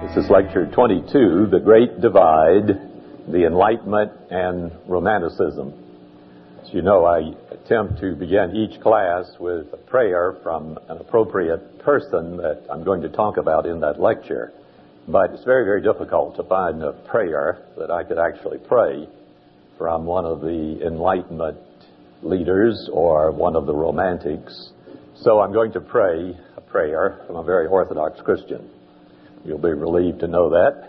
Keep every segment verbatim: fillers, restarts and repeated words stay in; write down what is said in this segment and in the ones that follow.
This is lecture twenty-two, The Great Divide, the Enlightenment and Romanticism. As you know, I attempt to begin each class with a prayer from an appropriate person that I'm going to talk about in that lecture. But it's very, very difficult to find a prayer that I could actually pray from one of the Enlightenment leaders or one of the Romantics. So I'm going to pray a prayer from a very Orthodox Christian. You'll be relieved to know that.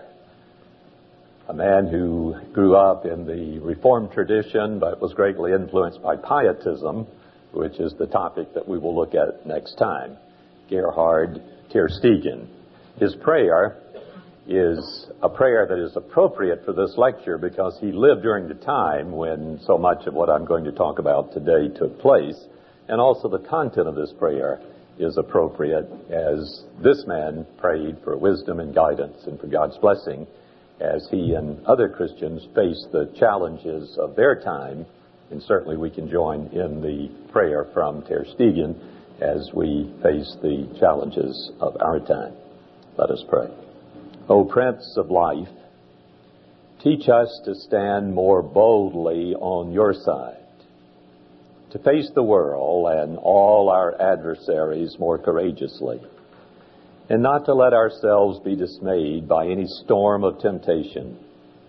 A man who grew up in the Reformed tradition but was greatly influenced by Pietism, which is the topic that we will look at next time, Gerhard Tersteegen. His prayer is a prayer that is appropriate for this lecture because he lived during the time when so much of what I'm going to talk about today took place, and also the content of this prayer is appropriate as this man prayed for wisdom and guidance and for God's blessing as he and other Christians face the challenges of their time. And certainly we can join in the prayer from Tersteegen as we face the challenges of our time. Let us pray. O Prince of Life, teach us to stand more boldly on your side, to face the world and all our adversaries more courageously, and not to let ourselves be dismayed by any storm of temptation.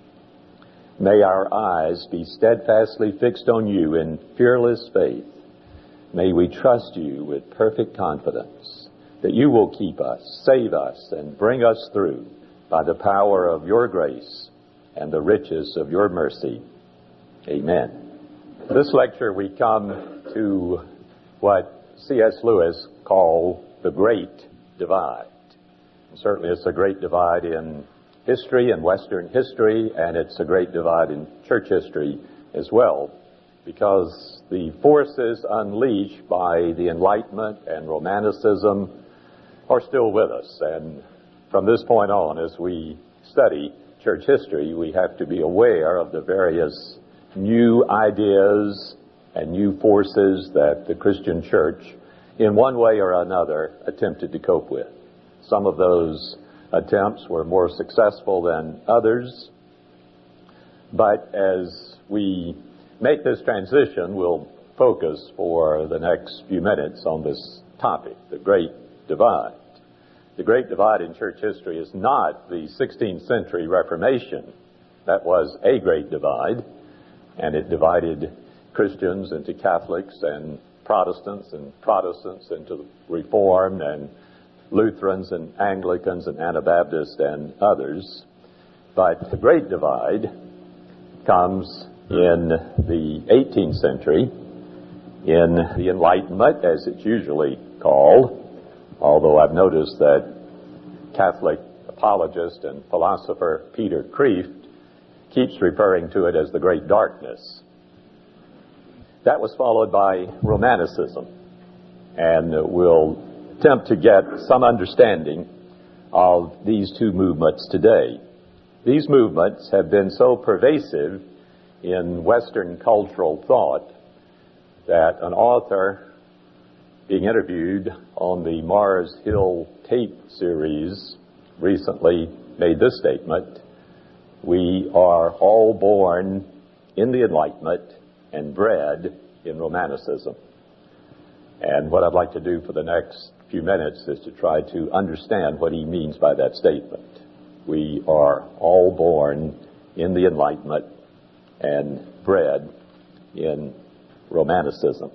May our eyes be steadfastly fixed on you in fearless faith. May we trust you with perfect confidence that you will keep us, save us, and bring us through by the power of your grace and the riches of your mercy. Amen. This lecture we come to what C S Lewis called the Great Divide. And certainly it's a great divide in history and Western history, and it's a great divide in church history as well, because the forces unleashed by the Enlightenment and Romanticism are still with us. And from this point on, as we study church history, we have to be aware of the various new ideas and new forces that the Christian church, in one way or another, attempted to cope with. Some of those attempts were more successful than others. But as we make this transition, we'll focus for the next few minutes on this topic, the Great Divide. The Great Divide in church history is not the sixteenth century Reformation. That was a great divide, and it divided Christians into Catholics and Protestants, and Protestants into Reformed, and Lutherans and Anglicans and Anabaptists and others. But the Great Divide comes in the eighteenth century, in the Enlightenment, as it's usually called, although I've noticed that Catholic apologist and philosopher Peter Kreeft keeps referring to it as the Great Darkness. That was followed by Romanticism, and we'll attempt to get some understanding of these two movements today. These movements have been so pervasive in Western cultural thought that an author being interviewed on the Mars Hill tape series recently made this statement: we are all born in the Enlightenment and bred in Romanticism. And what I'd like to do for the next few minutes is to try to understand what he means by that statement. We are all born in the Enlightenment and bred in Romanticism.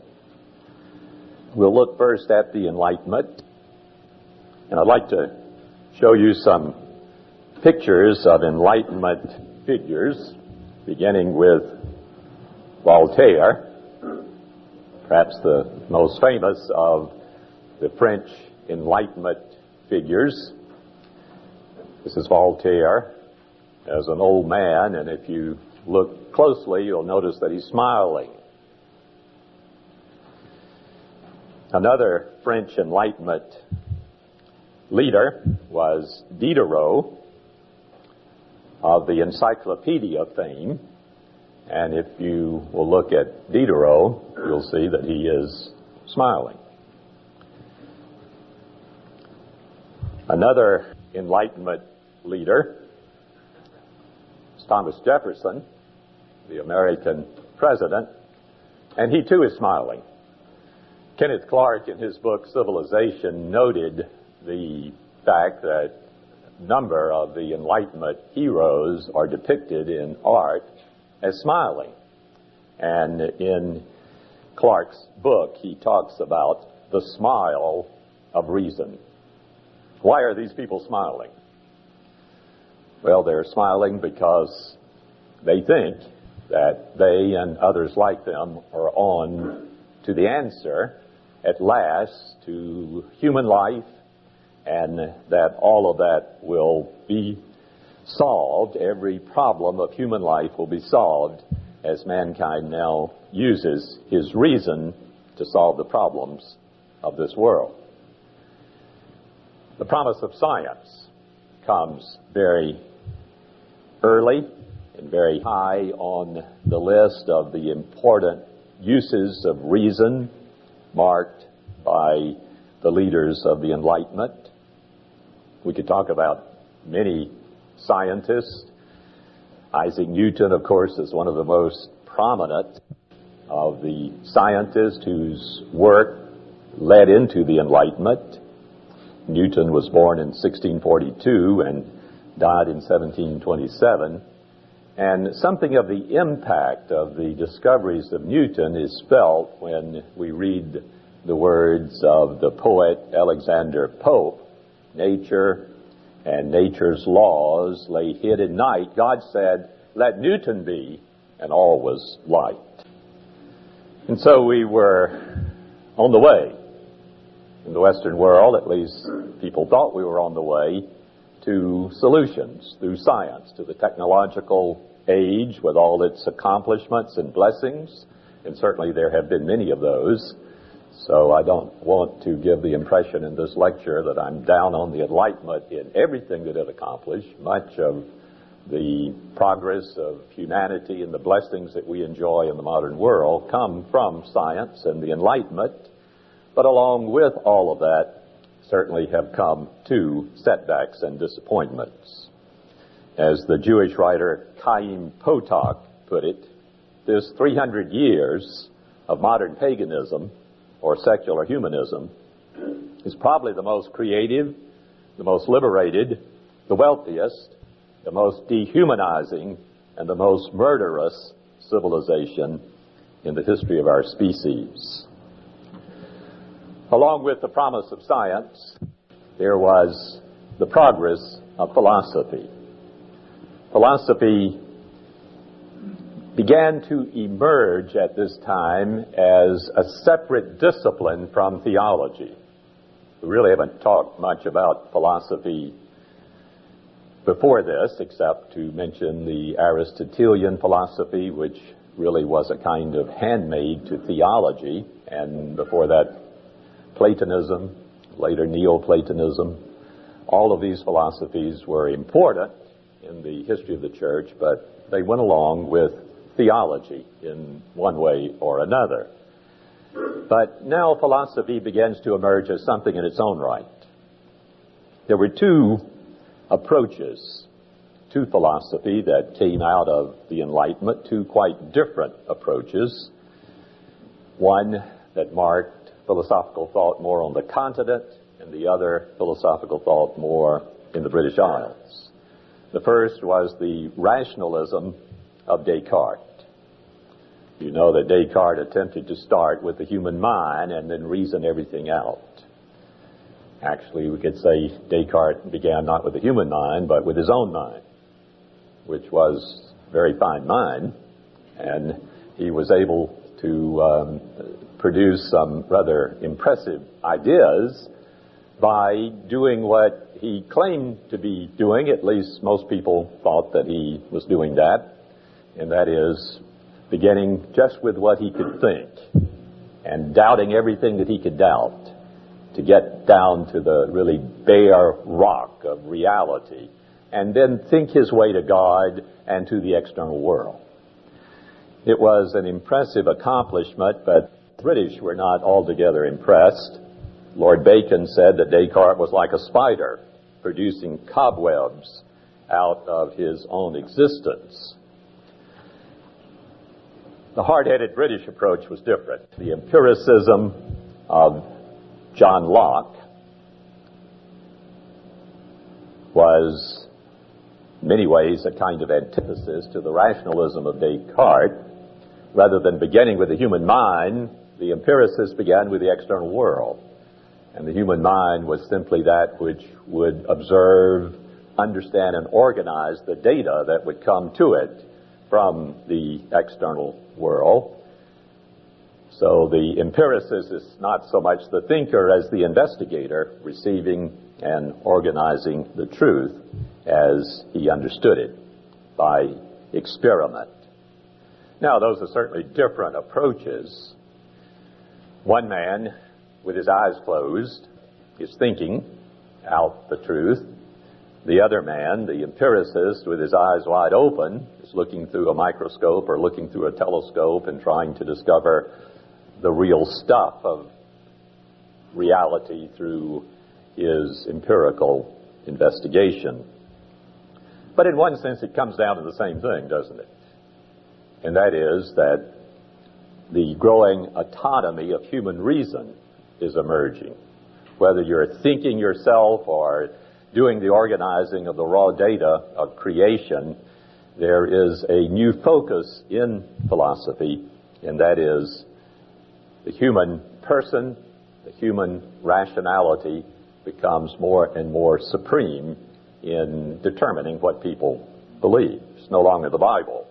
We'll look first at the Enlightenment, and I'd like to show you some pictures of Enlightenment figures, beginning with Voltaire, perhaps the most famous of the French Enlightenment figures. This is Voltaire as an old man, and if you look closely, you'll notice that he's smiling. Another French Enlightenment leader was Diderot of the Encyclopedia fame. And if you will look at Diderot, you'll see that he is smiling. Another Enlightenment leader. It's Thomas Jefferson, the American president, and he too is smiling. Kenneth Clark, in his book Civilization, noted the fact that a number of the Enlightenment heroes are depicted in art as smiling. And in Clark's book, he talks about the smile of reason. Why are these people smiling? Well, they're smiling because they think that they and others like them are on to the answer at last to human life, and that all of that will be solved. Every problem of human life will be solved as mankind now uses his reason to solve the problems of this world. The promise of science comes very early and very high on the list of the important uses of reason marked by the leaders of the Enlightenment. We could talk about many scientists. Isaac Newton, of course, is one of the most prominent of the scientists whose work led into the Enlightenment. Newton was born in sixteen forty-two and died in seventeen twenty-seven. And something of the impact of the discoveries of Newton is felt when we read the words of the poet Alexander Pope. Nature and nature's laws lay hid in night. God said, "Let Newton be," and all was light. And so we were on the way. In the Western world, at least, people thought we were on the way to solutions through science, to the technological age with all its accomplishments and blessings. And certainly there have been many of those. So I don't want to give the impression in this lecture that I'm down on the Enlightenment in everything that it accomplished. Much of the progress of humanity and the blessings that we enjoy in the modern world come from science and the Enlightenment. But along with all of that, certainly have come two setbacks and disappointments. As the Jewish writer Chaim Potok put it, this three hundred years of modern paganism or secular humanism is probably the most creative, the most liberated, the wealthiest, the most dehumanizing, and the most murderous civilization in the history of our species. Along with the promise of science, there was the progress of philosophy. Philosophy began to emerge at this time as a separate discipline from theology. We really haven't talked much about philosophy before this, except to mention the Aristotelian philosophy, which really was a kind of handmaid to theology, and before that, Platonism, later Neoplatonism. All of these philosophies were important in the history of the church, but they went along with theology in one way or another. But now philosophy begins to emerge as something in its own right. There were two approaches to philosophy that came out of the Enlightenment, two quite different approaches. One that marked philosophical thought more on the continent, and the other philosophical thought more in the British Isles. The first was the rationalism of Descartes. You know that Descartes attempted to start with the human mind and then reason everything out. Actually, we could say Descartes began not with the human mind, but with his own mind, which was a very fine mind, and he was able to um, produce some rather impressive ideas by doing what he claimed to be doing. At least most people thought that he was doing that, and that is beginning just with what he could think and doubting everything that he could doubt to get down to the really bare rock of reality, and then think his way to God and to the external world. It was an impressive accomplishment, but the British were not altogether impressed. Lord Bacon said that Descartes was like a spider producing cobwebs out of his own existence. The hard-headed British approach was different. The empiricism of John Locke was, in many ways, a kind of antithesis to the rationalism of Descartes. Rather than beginning with the human mind, the empiricists began with the external world. And the human mind was simply that which would observe, understand, and organize the data that would come to it from the external world. So the empiricist is not so much the thinker as the investigator, receiving and organizing the truth as he understood it by experiment. Now, those are certainly different approaches. One man, with his eyes closed, is thinking out the truth. The other man, the empiricist, with his eyes wide open, is looking through a microscope or looking through a telescope and trying to discover the real stuff of reality through his empirical investigation. But in one sense, it comes down to the same thing, doesn't it? And that is that the growing autonomy of human reason is emerging. Whether you're thinking yourself or doing the organizing of the raw data of creation, there is a new focus in philosophy, and that is the human person, the human rationality becomes more and more supreme in determining what people believe. It's no longer the Bible.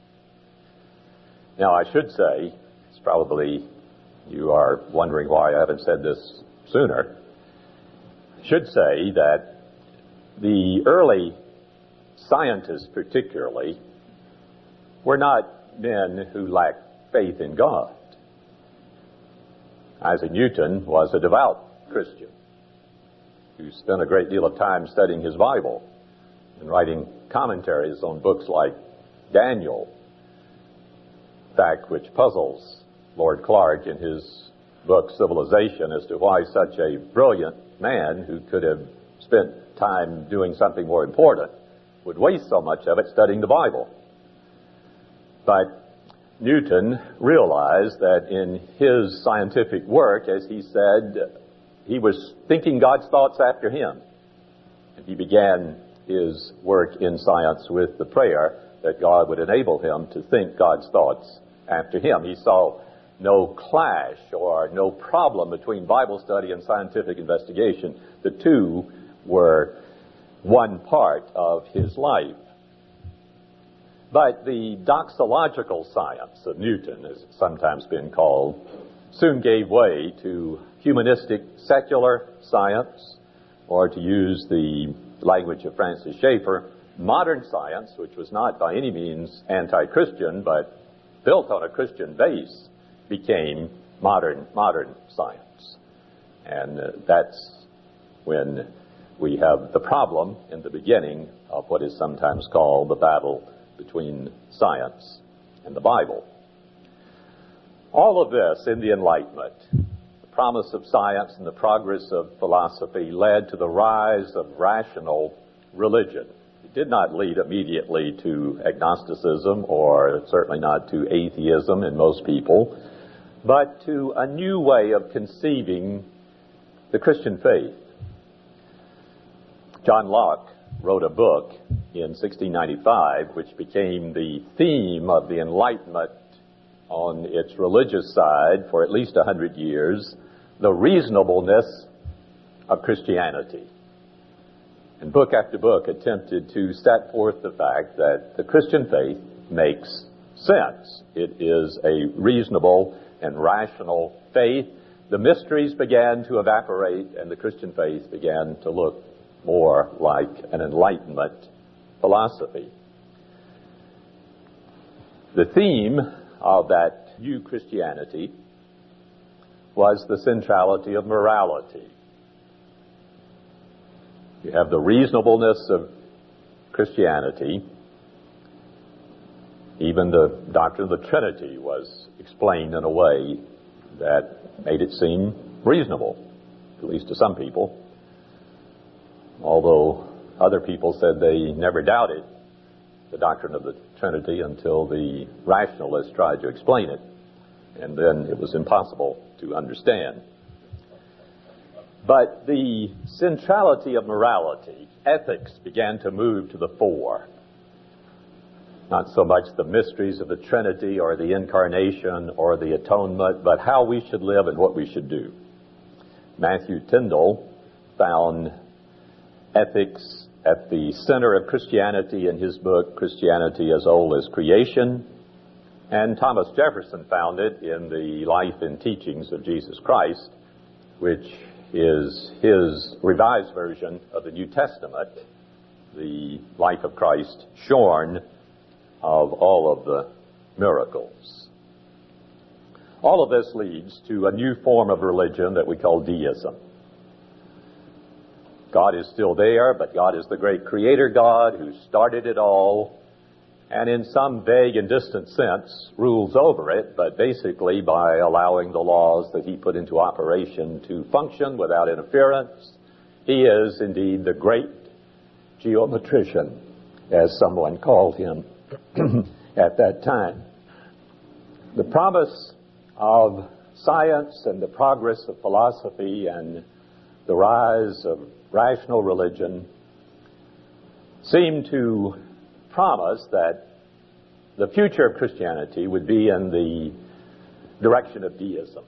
Now, I should say, it's probably you are wondering why I haven't said this sooner. I should say that the early scientists particularly were not men who lacked faith in God. Isaac Newton was a devout Christian who spent a great deal of time studying his Bible and writing commentaries on books like Daniel, fact which puzzles Lord Clark in his book Civilization as to why such a brilliant man who could have spent time doing something more important would waste so much of it studying the Bible. But Newton realized that in his scientific work, as he said, he was thinking God's thoughts after him. And he began his work in science with the prayer that God would enable him to think God's thoughts after him. He saw no clash or no problem between Bible study and scientific investigation. The two were one part of his life. But the doxological science of Newton, as it's sometimes been called, soon gave way to humanistic secular science, or to use the language of Francis Schaeffer, modern science, which was not by any means anti-Christian, but built on a Christian base, became modern modern science. And uh, that's when we have the problem in the beginning of what is sometimes called the battle between science and the Bible. All of this in the Enlightenment, the promise of science and the progress of philosophy, led to the rise of rational religion. It did not lead immediately to agnosticism, or certainly not to atheism in most people, but to a new way of conceiving the Christian faith. John Locke wrote a book in sixteen ninety-five, which became the theme of the Enlightenment on its religious side for at least a hundred years, The Reasonableness of Christianity. And book after book attempted to set forth the fact that the Christian faith makes sense. It is a reasonable and rational faith. The mysteries began to evaporate, and the Christian faith began to look more like an Enlightenment philosophy. The theme of that new Christianity was the centrality of morality. You have the reasonableness of Christianity. Even the doctrine of the Trinity was explained in a way that made it seem reasonable, at least to some people. Although other people said they never doubted the doctrine of the Trinity until the rationalists tried to explain it, and then it was impossible to understand. But the centrality of morality, ethics, began to move to the fore. Not so much the mysteries of the Trinity or the Incarnation or the Atonement, but how we should live and what we should do. Matthew Tyndall found ethics at the center of Christianity in his book, Christianity as Old as Creation, and Thomas Jefferson found it in the Life and Teachings of Jesus Christ, which is his revised version of the New Testament, the life of Christ shorn of all of the miracles. All of this leads to a new form of religion that we call deism. God is still there, but God is the great creator God who started it all, and in some vague and distant sense rules over it, but basically by allowing the laws that he put into operation to function without interference. He is indeed the great geometrician, as someone called him at that time. The promise of science and the progress of philosophy and the rise of rational religion seem to promise that the future of Christianity would be in the direction of deism.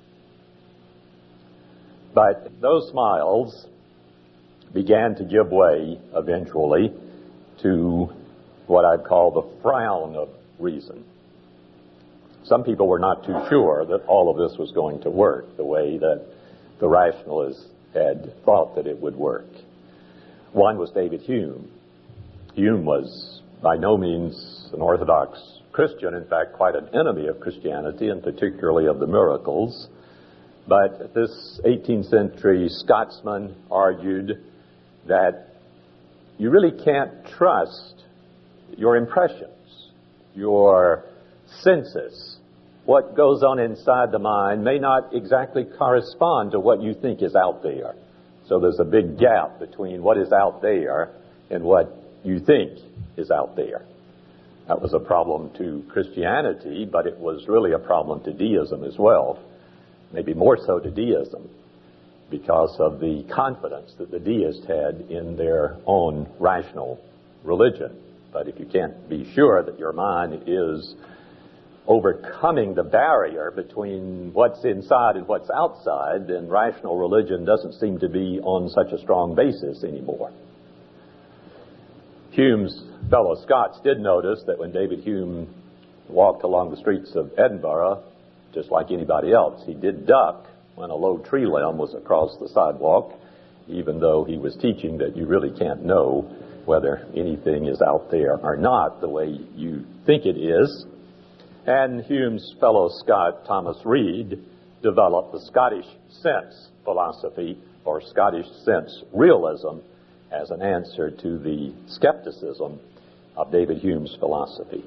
But those smiles began to give way eventually to what I'd call the frown of reason. Some people were not too sure that all of this was going to work the way that the rationalists had thought that it would work. One was David Hume. Hume was by no means an orthodox Christian, in fact, quite an enemy of Christianity, and particularly of the miracles. But this eighteenth century Scotsman argued that you really can't trust your impressions, your senses. What goes on inside the mind may not exactly correspond to what you think is out there. So there's a big gap between what is out there and what you think is out there. That was a problem to Christianity, but it was really a problem to deism as well. Maybe more so to deism, because of the confidence that the deists had in their own rational religion. But if you can't be sure that your mind is overcoming the barrier between what's inside and what's outside, then rational religion doesn't seem to be on such a strong basis anymore. Hume's fellow Scots did notice that when David Hume walked along the streets of Edinburgh, just like anybody else, he did duck when a low tree limb was across the sidewalk, even though he was teaching that you really can't know whether anything is out there or not the way you think it is. And Hume's fellow Scot, Thomas Reid, developed the Scottish sense philosophy, or Scottish sense realism, as an answer to the skepticism of David Hume's philosophy.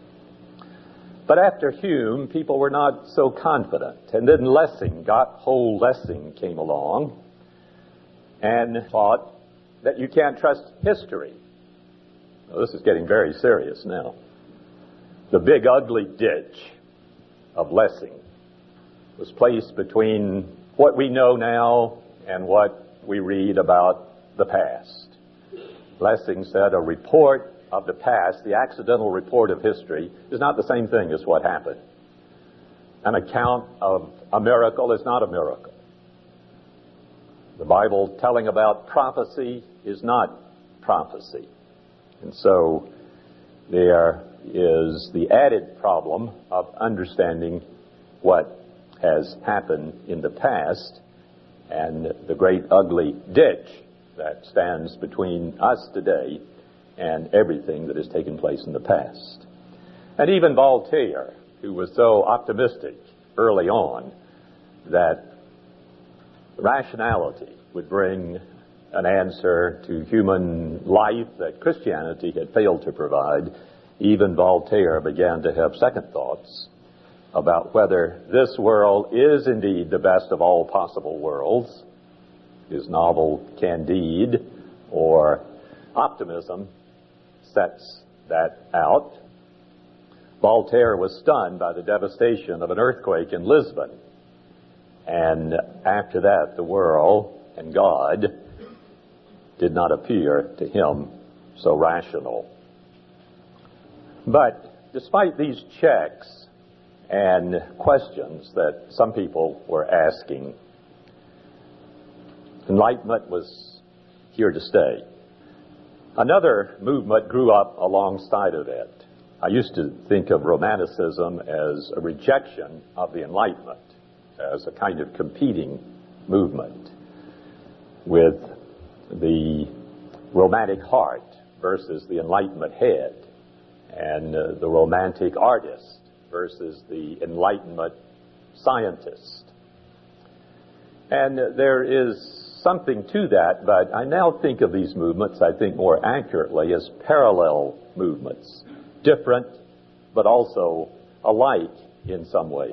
But after Hume, people were not so confident. And then Lessing, Gotthold Lessing, came along and thought that you can't trust history. Well, this is getting very serious now. The big ugly ditch of Lessing was placed between what we know now and what we read about the past. Lessing said a report of the past, the accidental report of history, is not the same thing as what happened. An account of a miracle is not a miracle. The Bible telling about prophecy is not prophecy. And so there is the added problem of understanding what has happened in the past and the great ugly ditch that stands between us today and everything that has taken place in the past. And even Voltaire, who was so optimistic early on that rationality would bring an answer to human life that Christianity had failed to provide, even Voltaire began to have second thoughts about whether this world is indeed the best of all possible worlds. His novel Candide, or optimism sets that out. Voltaire was stunned by the devastation of an earthquake in Lisbon. And after that, the world and God did not appear to him so rational. But despite these checks and questions that some people were asking, Enlightenment was here to stay. Another movement grew up alongside of it. I used to think of Romanticism as a rejection of the Enlightenment, as a kind of competing movement with the Romantic heart versus the Enlightenment head, and uh, the Romantic artist versus the Enlightenment scientist. And uh, there is something to that, but I now think of these movements, I think more accurately, as parallel movements, different but also alike in some ways.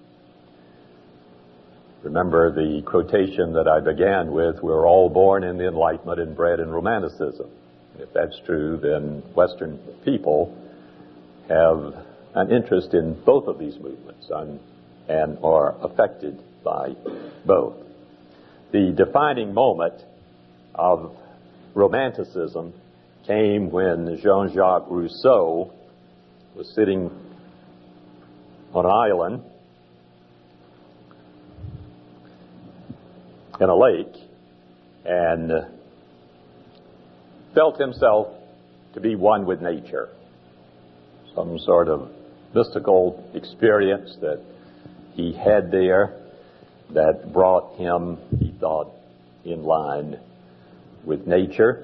Remember the quotation that I began with, we're all born in the Enlightenment and bred in Romanticism. If that's true, then Western people have an interest in both of these movements and, and are affected by both. The defining moment of Romanticism came when Jean-Jacques Rousseau was sitting on an island in a lake and felt himself to be one with nature. Some sort of mystical experience that he had there that brought him, he thought, in line with nature.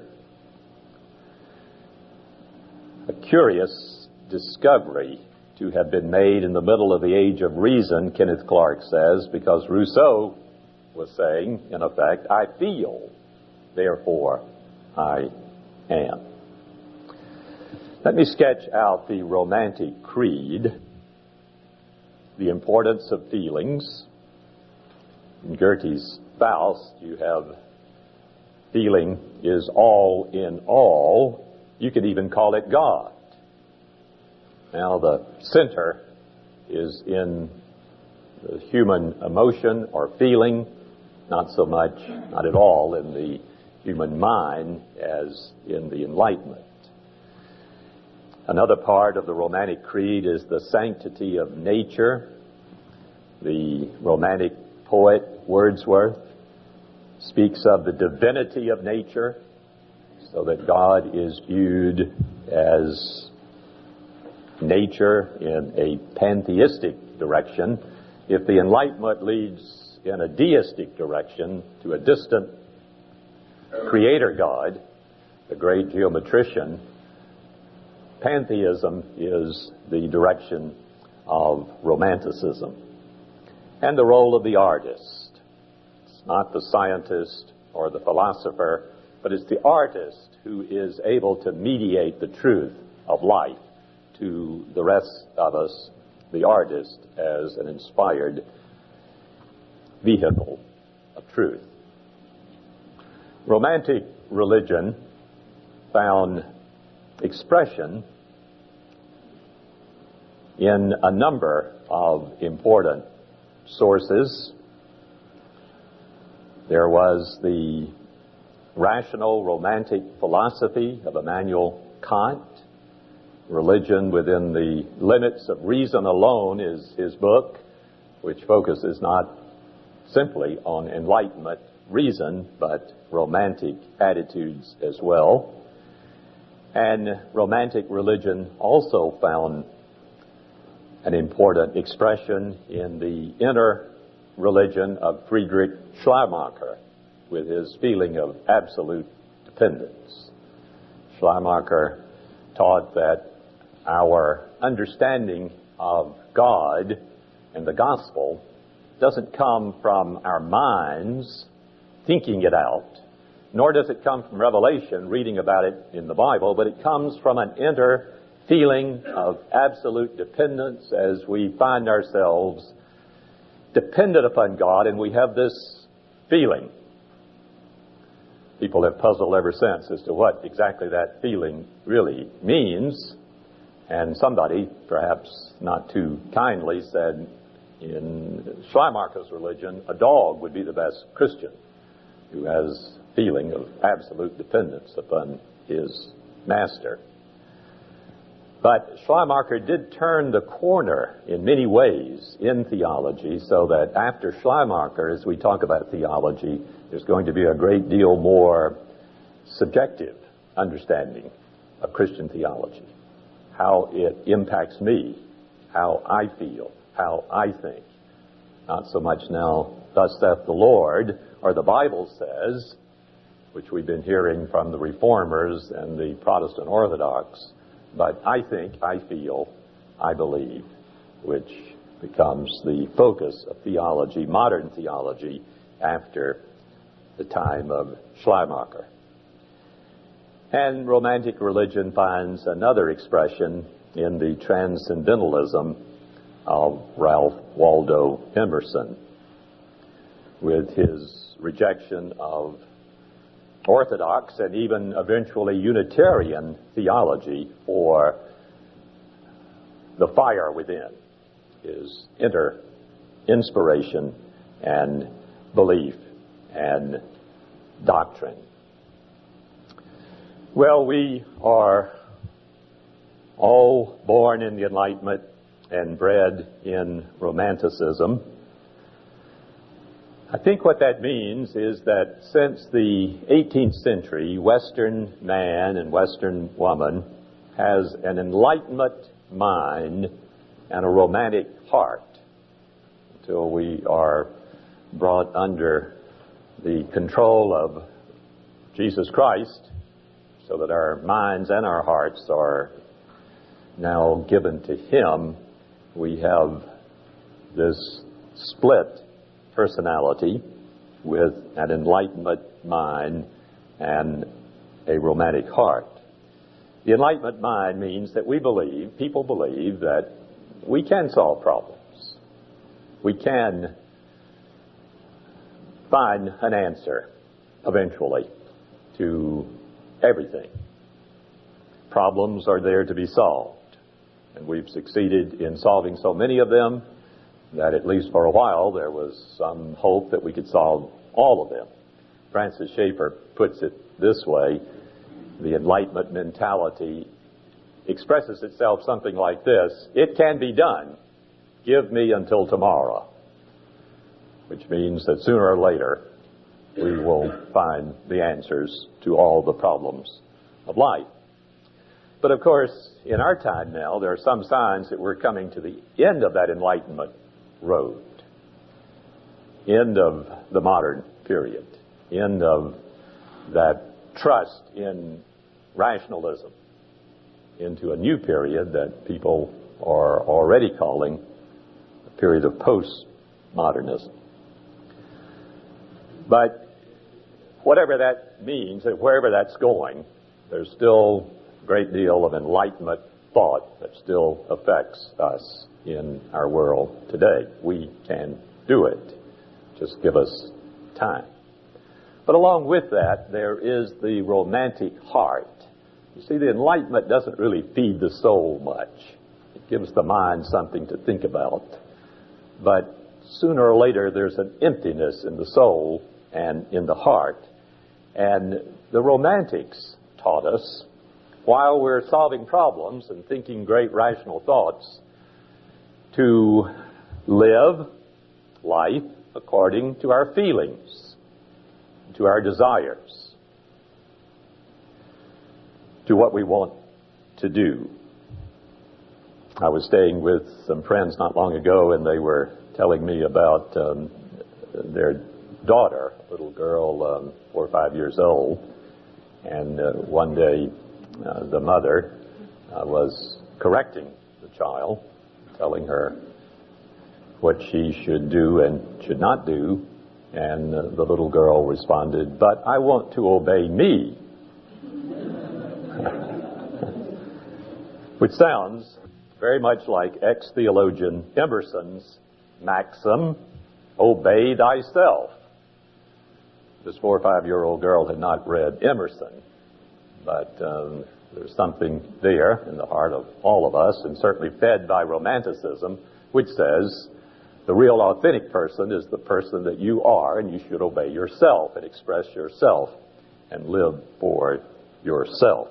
A curious discovery to have been made in the middle of the age of reason, Kenneth Clark says, because Rousseau was saying, in effect, I feel, therefore I am. Let me sketch out the Romantic creed, the importance of feelings. In Goethe's Faust, you have feeling is all in all. You could even call it God. Now, the center is in the human emotion or feeling, not so much, not at all, in the human mind as in the Enlightenment. Another part of the Romantic creed is the sanctity of nature. The Romantic poet Wordsworth speaks of the divinity of nature, so that God is viewed as nature in a pantheistic direction. If the Enlightenment leads in a deistic direction to a distant creator God, the great geometrician, pantheism is the direction of Romanticism. And the role of the artist. It's not the scientist or the philosopher, but it's the artist who is able to mediate the truth of life to the rest of us, the artist as an inspired vehicle of truth. Romantic religion found expression in a number of important sources. There was the rational romantic philosophy of Immanuel Kant. Religion Within the Limits of Reason Alone is his book, which focuses not simply on Enlightenment reason, but romantic attitudes as well. And romantic religion also found an important expression in the inner religion of Friedrich Schleiermacher, with his feeling of absolute dependence. Schleiermacher taught that our understanding of God and the gospel doesn't come from our minds thinking it out, nor does it come from revelation, reading about it in the Bible, but it comes from an inner feeling of absolute dependence as we find ourselves dependent upon God, and we have this feeling people have puzzled ever since as to what exactly that feeling really means. And somebody, perhaps not too kindly, said in Schleiermacher's religion, a dog would be the best Christian, who has feeling of absolute dependence upon his master. But Schleiermacher did turn the corner in many ways in theology, so that after Schleiermacher, as we talk about theology, there's going to be a great deal more subjective understanding of Christian theology, how it impacts me, how I feel, how I think. Not so much now, thus saith the Lord, or the Bible says, which we've been hearing from the Reformers and the Protestant Orthodox, but I think, I feel, I believe, which becomes the focus of theology, modern theology, after the time of Schleiermacher. And Romantic religion finds another expression in the transcendentalism of Ralph Waldo Emerson, with his rejection of Orthodox and even eventually Unitarian theology for the fire within, his inner inspiration and belief and doctrine. Well, we are all born in the Enlightenment and bred in Romanticism. I think what that means is that since the eighteenth century, Western man and Western woman has an Enlightenment mind and a romantic heart until we are brought under the control of Jesus Christ, so that our minds and our hearts are now given to Him. We have this split personality with an Enlightenment mind and a romantic heart. The Enlightenment mind means that we believe, people believe, that we can solve problems. We can find an answer eventually to everything. Problems are there to be solved, and we've succeeded in solving so many of them that at least for a while there was some hope that we could solve all of them. Francis Schaeffer puts it this way: the Enlightenment mentality expresses itself something like this: it can be done, give me until tomorrow. Which means that sooner or later we will find the answers to all the problems of life. But of course, in our time now, there are some signs that we're coming to the end of that Enlightenment road. End of the modern period. End of that trust in rationalism. Into a new period that people are already calling a period of postmodernism. But whatever that means, and wherever that's going, there's still a great deal of Enlightenment thought that still affects us in our world today. We can do it. Just give us time. But along with that, there is the romantic heart. You see, the Enlightenment doesn't really feed the soul much. It gives the mind something to think about. But sooner or later, there's an emptiness in the soul and in the heart. And the Romantics taught us, while we're solving problems and thinking great rational thoughts, to live life according to our feelings, to our desires, to what we want to do. I was staying with some friends not long ago, and they were telling me about um, their daughter, a little girl, um, four or five years old. And uh, one day, uh, the mother uh, was correcting the child, telling her what she should do and should not do. And uh, the little girl responded, "But I want to obey me." Which sounds very much like ex-theologian Emerson's maxim, "Obey thyself." this four or five-year-old girl had not read Emerson, but um, there's something there in the heart of all of us, and certainly fed by Romanticism, which says the real authentic person is the person that you are, and you should obey yourself and express yourself and live for yourself.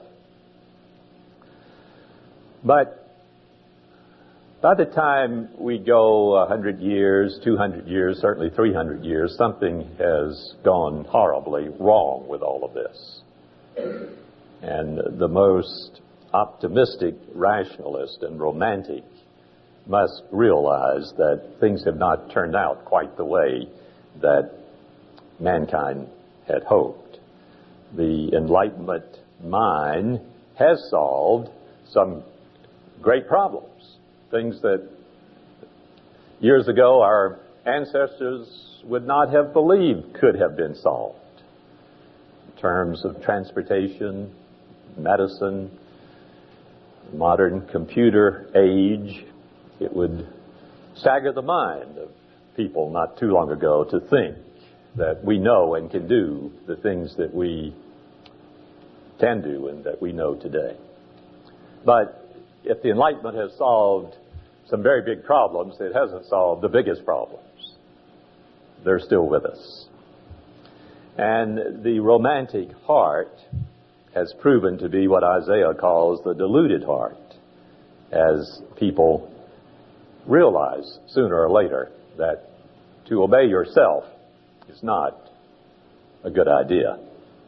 But by the time we go one hundred years, two hundred years, certainly three hundred years, something has gone horribly wrong with all of this. And the most optimistic rationalist and romantic must realize that things have not turned out quite the way that mankind had hoped. The Enlightenment mind has solved some great problems. Things that years ago our ancestors would not have believed could have been solved. In terms of transportation, medicine, modern computer age, it would stagger the mind of people not too long ago to think that we know and can do the things that we can do and that we know today. But if the Enlightenment has solved some very big problems, it hasn't solved the biggest problems. They're still with us. And the romantic heart has proven to be what Isaiah calls the deluded heart, as people realize sooner or later that to obey yourself is not a good idea.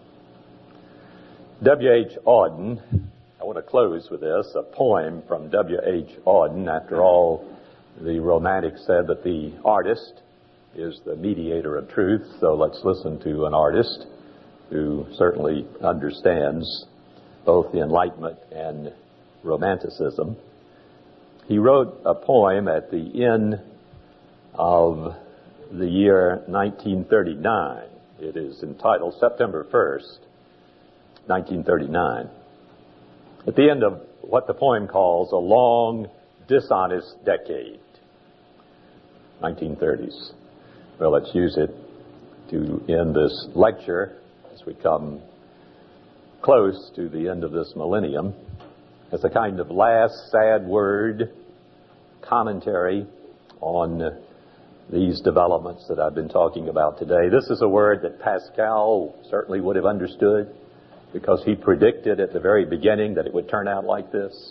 W H Auden, I want to close with this, a poem from W H Auden. After all, the Romantics said that the artist is the mediator of truth, so let's listen to an artist who certainly understands both the Enlightenment and Romanticism. He wrote a poem at the end of the year nineteen thirty-nine. It is entitled September first, nineteen thirty-nine. At the end of what the poem calls a long, dishonest decade, nineteen thirties. Well, let's use it to end this lecture as we come close to the end of this millennium as a kind of last sad word commentary on these developments that I've been talking about today. This is a word that Pascal certainly would have understood, because he predicted at the very beginning that it would turn out like this.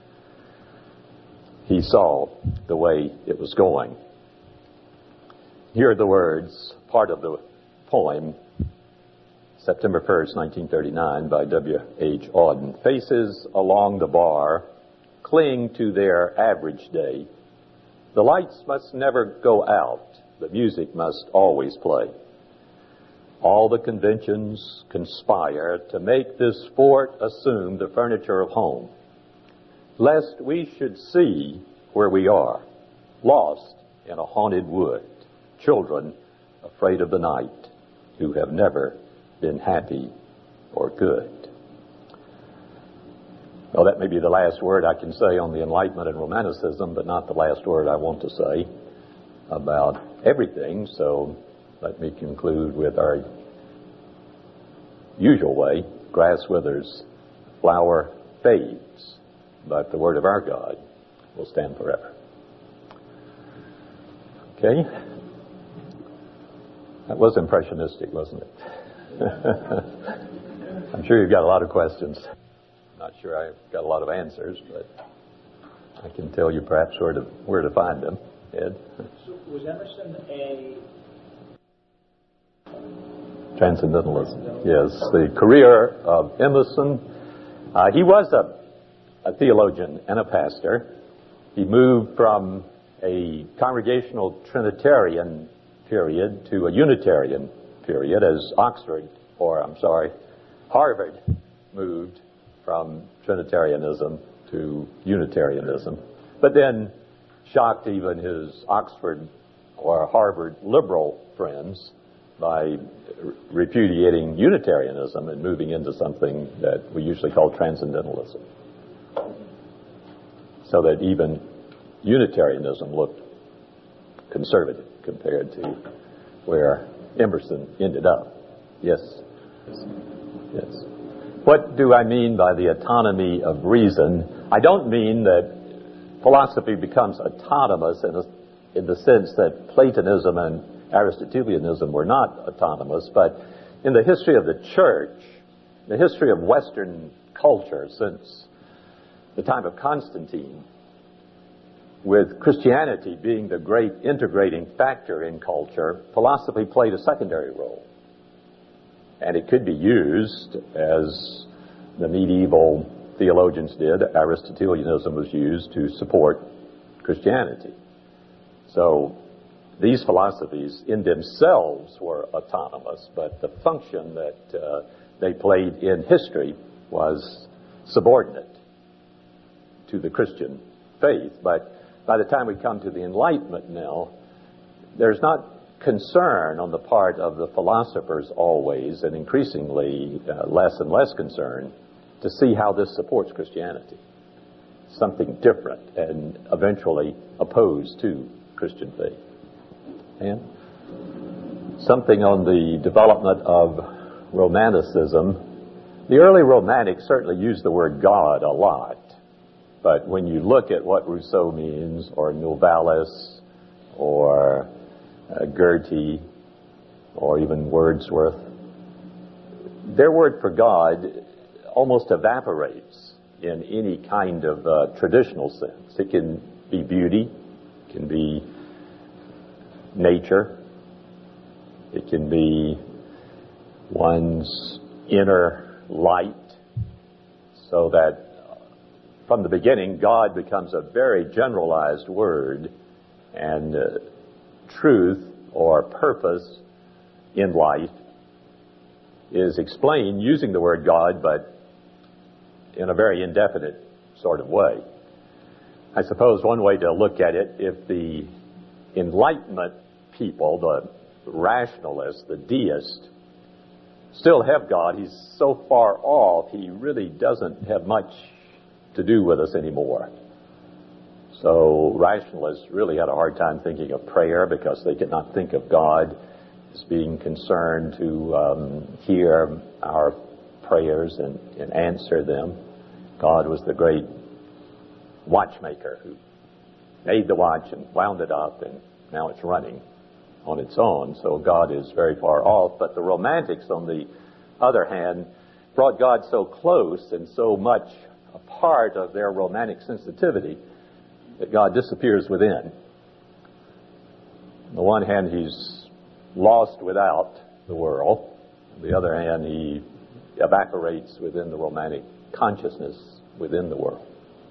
He saw the way it was going. Here are the words, part of the poem, September first, nineteen thirty-nine, by W H Auden. Faces along the bar cling to their average day. The lights must never go out. The music must always play. All the conventions conspire to make this fort assume the furniture of home, lest we should see where we are, lost in a haunted wood, children afraid of the night, who have never been happy or good. Well, that may be the last word I can say on the Enlightenment and Romanticism, but not the last word I want to say about everything. So let me conclude with our usual way. Grass withers, flower fades, but the word of our God will stand forever. Okay? That was impressionistic, wasn't it? I'm sure you've got a lot of questions. I'm not sure I've got a lot of answers, but I can tell you perhaps where to where to find them. Ed? So was Emerson a... Transcendentalism. Yes, the career of Emerson. Uh, he was a, a theologian and a pastor. He moved from a congregational Trinitarian period to a Unitarian period as Oxford, or I'm sorry, Harvard moved from Trinitarianism to Unitarianism. But then shocked even his Oxford or Harvard liberal friends by repudiating Unitarianism and moving into something that we usually call Transcendentalism. So that even Unitarianism looked conservative compared to where Emerson ended up. Yes. Yes. What do I mean by the autonomy of reason? I don't mean that philosophy becomes autonomous in, a, in the sense that Platonism and Aristotelianism were not autonomous, but in the history of the church, the history of Western culture since the time of Constantine, with Christianity being the great integrating factor in culture, philosophy played a secondary role. And it could be used, as the medieval theologians did. Aristotelianism was used to support Christianity. So these philosophies in themselves were autonomous, but the function that uh, they played in history was subordinate to the Christian faith. But by the time we come to the Enlightenment now, there's not concern on the part of the philosophers always, and increasingly uh, less and less concern, to see how this supports Christianity. Something different and eventually opposed to Christian faith. And something on the development of Romanticism. The early Romantics certainly used the word God a lot, but when you look at what Rousseau means, or Novalis, or uh, Goethe, or even Wordsworth, their word for God almost evaporates in any kind of uh, traditional sense. It can be beauty, it can be nature, it can be one's inner light, so that from the beginning God becomes a very generalized word, and uh, truth or purpose in life is explained using the word God, but in a very indefinite sort of way. I suppose one way to look at it, if the Enlightenment people, the rationalists, the deists, still have God, he's so far off, he really doesn't have much to do with us anymore. So rationalists really had a hard time thinking of prayer because they could not think of God as being concerned to um, hear our prayers and, and answer them. God was the great watchmaker who made the watch and wound it up, and now it's running on its own. So God is very far off. But the Romantics, on the other hand, brought God so close and so much a part of their romantic sensitivity that God disappears within. On the one hand, he's lost without the world. On the other hand, he evaporates within the romantic consciousness within the world.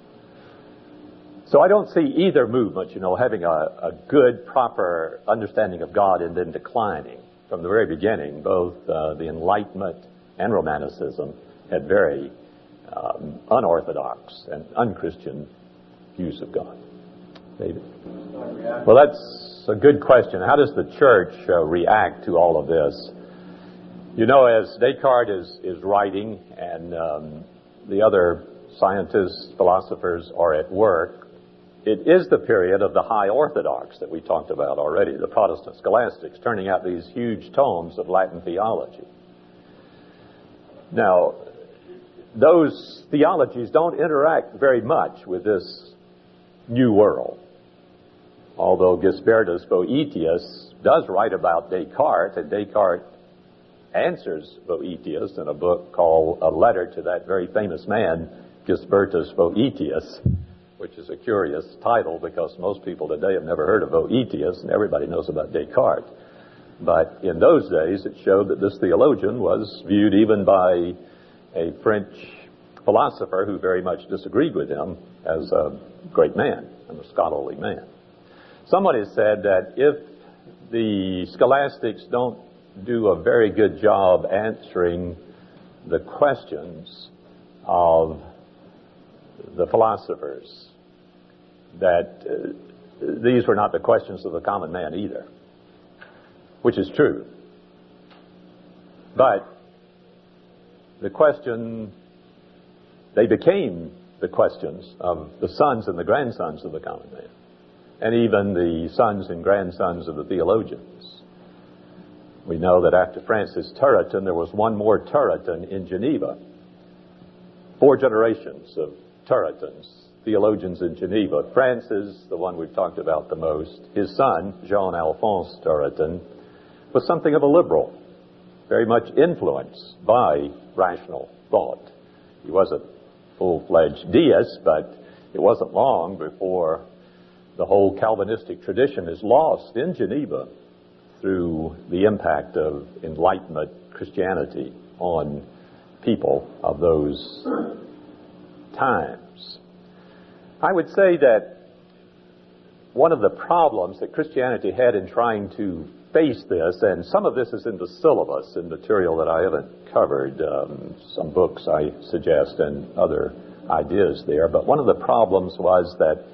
So I don't see either movement, you know, having a, a good, proper understanding of God and then declining. From the very beginning, both uh, the Enlightenment and Romanticism had very um, unorthodox and unchristian views of God. David? Well, that's a good question. How does the church uh, react to all of this? You know, as Descartes is, is writing, and um, the other scientists, philosophers are at work, it is the period of the high orthodox that we talked about already, the Protestant scholastics, turning out these huge tomes of Latin theology. Now, those theologies don't interact very much with this new world. Although Gisbertus Boetius does write about Descartes, and Descartes answers Boetius in a book called A Letter to that very famous man, Gisbertus Boetius, which is a curious title because most people today have never heard of Boetius, and everybody knows about Descartes. But in those days, it showed that this theologian was viewed even by a French philosopher who very much disagreed with him as a great man and a scholarly man. Somebody said that if the scholastics don't do a very good job answering the questions of the philosophers, that uh, these were not the questions of the common man either, which is true. But the question, they became the questions of the sons and the grandsons of the common man, and even the sons and grandsons of the theologians. We know that after Francis Turretin, there was one more Turretin in Geneva. Four generations of Turretins, theologians in Geneva. Francis, the one we've talked about the most, his son, Jean-Alphonse Turretin, was something of a liberal, very much influenced by rational thought. He wasn't a full-fledged deist, but it wasn't long before the whole Calvinistic tradition is lost in Geneva through the impact of Enlightenment Christianity on people of those times. I would say that one of the problems that Christianity had in trying to face this, and some of this is in the syllabus and material that I haven't covered, um, some books I suggest and other ideas there, but one of the problems was that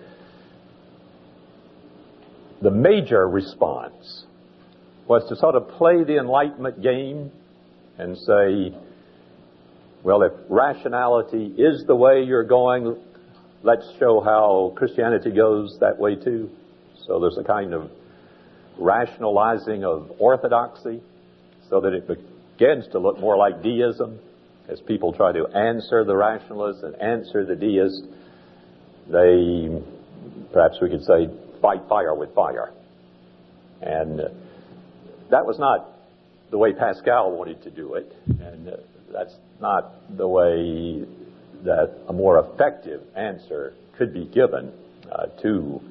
the major response was to sort of play the Enlightenment game and say, well, if rationality is the way you're going, let's show how Christianity goes that way too. So there's a kind of rationalizing of orthodoxy so that it begins to look more like deism. As people try to answer the rationalists and answer the deists, they, perhaps we could say, fight fire with fire. And uh, that was not the way Pascal wanted to do it, and uh, that's not the way that a more effective answer could be given uh, to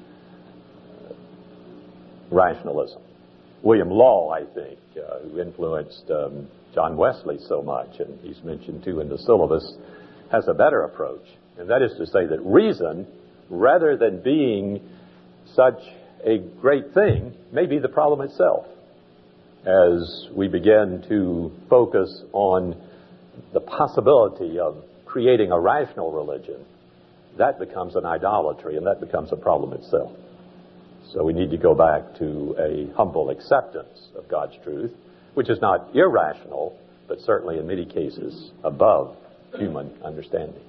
rationalism. William Law, I think, uh, who influenced um, John Wesley so much, and he's mentioned too in the syllabus, has a better approach. And that is to say that reason, rather than being such a great thing, may be the problem itself. As we begin to focus on the possibility of creating a rational religion, that becomes an idolatry, and that becomes a problem itself. So we need to go back to a humble acceptance of God's truth, which is not irrational, but certainly in many cases above human understanding.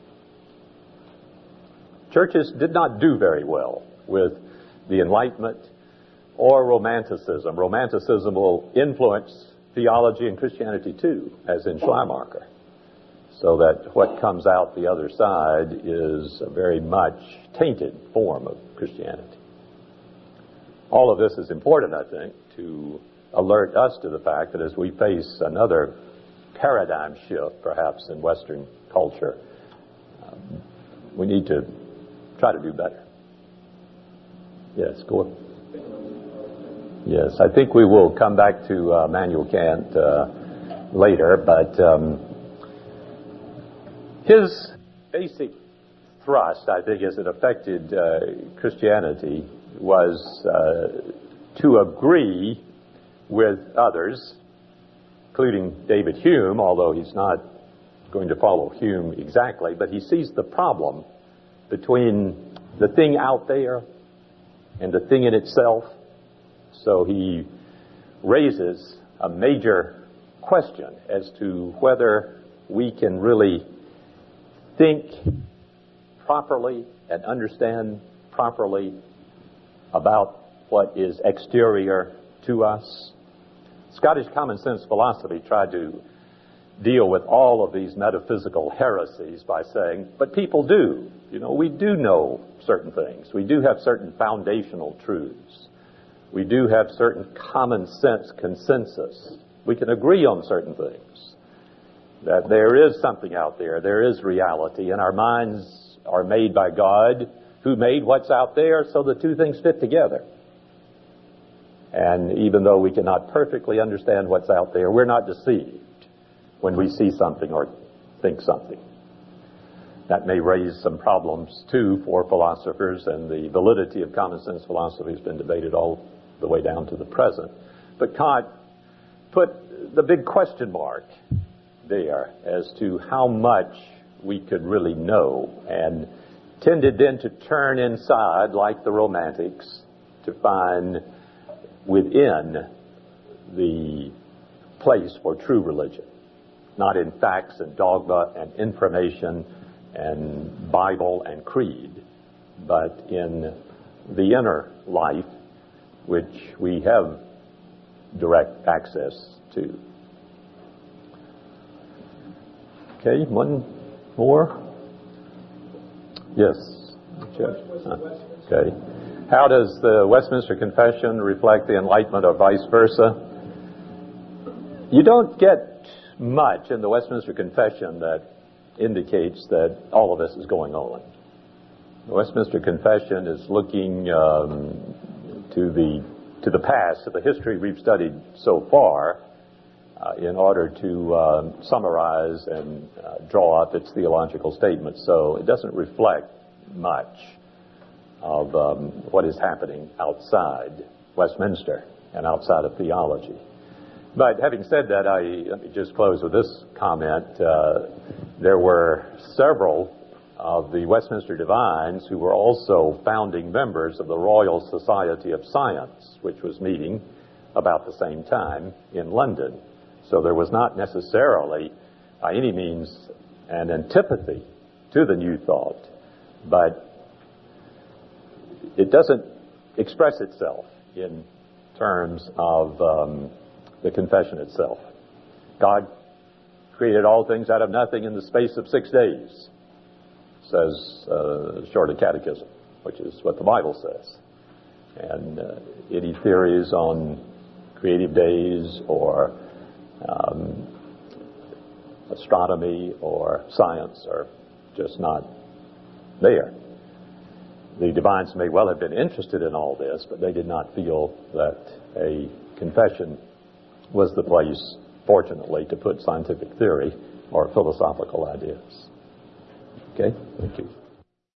Churches did not do very well with the Enlightenment or Romanticism. Romanticism will influence theology and Christianity too, as in Schleiermacher, so that what comes out the other side is a very much tainted form of Christianity. All of this is important, I think, to alert us to the fact that as we face another paradigm shift, perhaps in Western culture, um, we need to try to do better. Yes, go on. Yes, I think we will come back to uh, Immanuel Kant uh, later, but um, his basic thrust, I think, as it affected uh, Christianity, was uh, to agree with others, including David Hume, although he's not going to follow Hume exactly, but he sees the problem between the thing out there and the thing in itself. So he raises a major question as to whether we can really think properly and understand properly about what is exterior to us. Scottish common sense philosophy tried to deal with all of these metaphysical heresies by saying, but people do. You know, we do know certain things. We do have certain foundational truths. We do have certain common sense consensus. We can agree on certain things. That there is something out there. There is reality. And our minds are made by God, who made what's out there, so the two things fit together. And even though we cannot perfectly understand what's out there, we're not deceived when we see something or think something. That may raise some problems, too, for philosophers, and the validity of common sense philosophy has been debated all the way down to the present. But Kant put the big question mark there as to how much we could really know, and tended then to turn inside, like the Romantics, to find within the place for true religion. Not in facts and dogma and information and Bible and creed, but in the inner life, which we have direct access two. Okay, one more. Yes, Jeff. Okay. How does the Westminster Confession reflect the Enlightenment or vice versa? You don't get much in the Westminster Confession that indicates that all of this is going on. The Westminster Confession is looking um, to the to the past, to the history we've studied so far, uh, in order to um, summarize and uh, draw up its theological statements. So it doesn't reflect much of um, what is happening outside Westminster and outside of theology. But having said that, I let me just close with this comment. Uh, there were several of the Westminster Divines who were also founding members of the Royal Society of Science, which was meeting about the same time in London. So there was not necessarily, by any means, an antipathy to the New Thought, but it doesn't express itself in terms of um, the confession itself. God created all things out of nothing in the space of six days, says uh, Shorter Catechism, which is what the Bible says. And uh, any theories on creative days or um, astronomy or science are just not there. The divines may well have been interested in all this, but they did not feel that a confession was the place, fortunately, to put scientific theory or philosophical ideas. Okay? Thank you.